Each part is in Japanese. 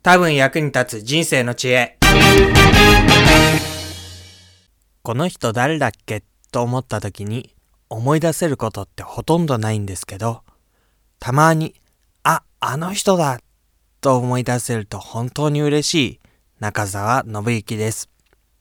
多分役に立つ人生の知恵。この人誰だっけと思った時に思い出せることってほとんどないんですけど、たまにあの人だと思い出せると本当に嬉しい中澤信之です。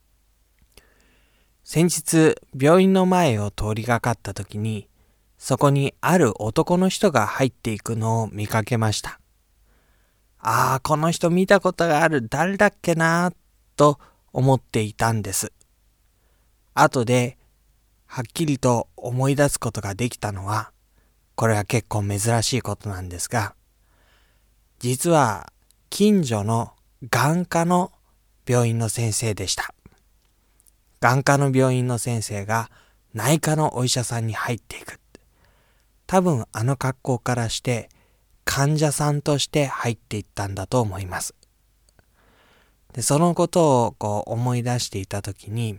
先日病院の前を通りがかった時に、そこにある男の人が入っていくのを見かけました。この人見たことがある、誰だっけなと思っていたんです。後ではっきりと思い出すことができたのは、これは結構珍しいことなんですが、実は近所の眼科の病院の先生でした。眼科の病院の先生が内科のお医者さんに入っていく。多分あの格好からして患者さんとして入っていったんだと思います。で、そのことを思い出していたときに、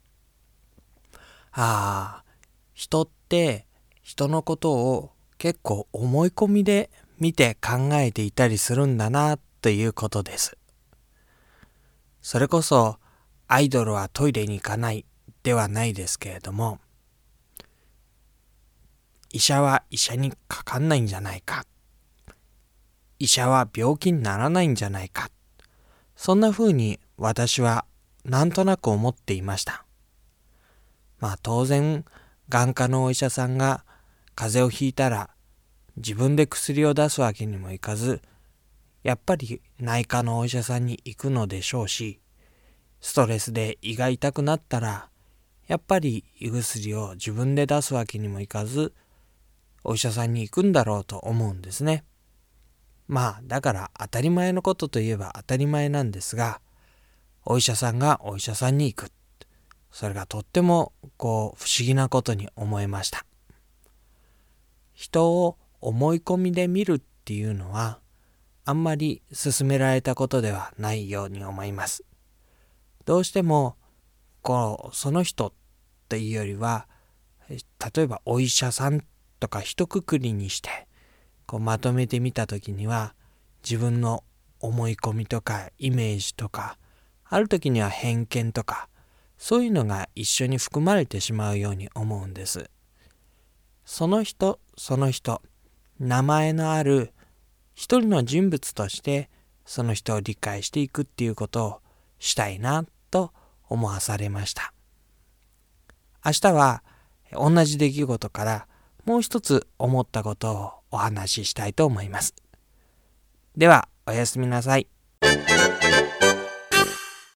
人って人のことを結構思い込みで見て考えていたりするんだなということです。それこそアイドルはトイレに行かないではないですけれども、医者は医者にかかんないんじゃないか、医者は病気にならないんじゃないか、そんな風に私はなんとなく思っていました。当然眼科のお医者さんが風邪をひいたら自分で薬を出すわけにもいかず、やっぱり内科のお医者さんに行くのでしょうし、ストレスで胃が痛くなったらやっぱり胃薬を自分で出すわけにもいかず、お医者さんに行くんだろうと思うんですね。だから当たり前のことといえば当たり前なんですが、お医者さんがお医者さんに行く、それがとっても不思議なことに思えました。人を思い込みで見るっていうのはあんまり勧められたことではないように思います。どうしてもその人っていうよりは、例えばお医者さんとか一括りにしてまとめてみたときには、自分の思い込みとかイメージとか、ある時には偏見とか、そういうのが一緒に含まれてしまうように思うんです。その人その人、名前のある一人の人物としてその人を理解していくっていうことをしたいなと思わされました。明日は同じ出来事からもう一つ思ったことをお話ししたいと思います。ではおやすみなさい。